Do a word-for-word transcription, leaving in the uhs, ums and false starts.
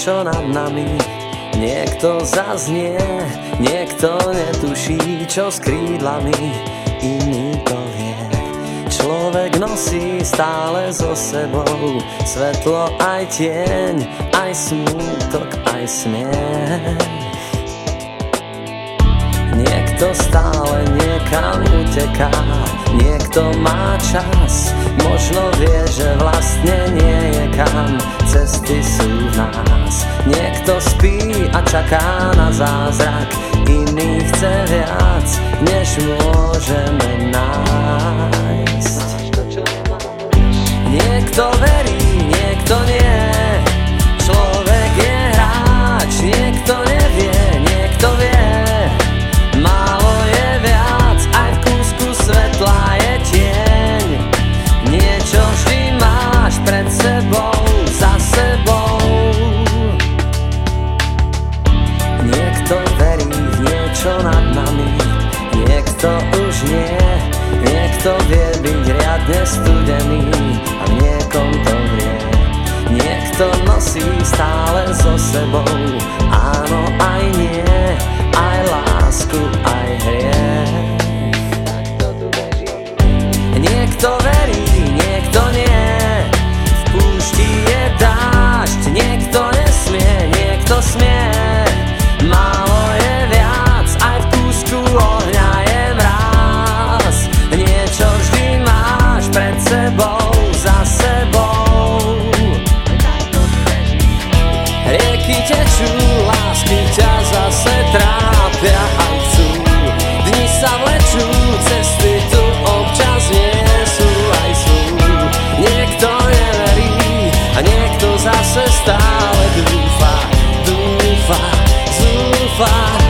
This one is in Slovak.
niečo nad nami. Niekto zaznie, niekto netuší, čo s krídlami, iný to vie. Človek nosí stále so sebou svetlo aj tieň, aj smútok, aj smiech. Niekto stále niekam uteká, niekto má čas, možno vie, že vlastne nie je kam, cesty sú v nás. Niekto spí a čaká na zázrak, iný chce viac, než môžeme nájsť. Niekto verí, niekto nie, človek je hráč, niekto nevie, niekto vie. Málo je viac, aj v kúsku svetla je tieň. Niečo vždy máš pred sebou, za sebou. Niekto verí v niečo nad nami, niekto už nie. Niekto vie byť riadne studený a v niekom to vrie. Niekto nosí stále so sebou, áno aj nie, aj lásku, aj hriech. Niekto verí, niekto nie, v púšti je dážď, niekto nesmie, niekto smie. Málo je viac, aj v kúsku ohňa je mráz. Niečo vždy máš pred sebou, za sebou. Rieky tečú, lásky ťa zase trápia a chcú. Dni sa vlečú, cesty tu občas nie sú aj sú. Niekto neverí a niekto zase stále dúfa, dúfa, zúfa.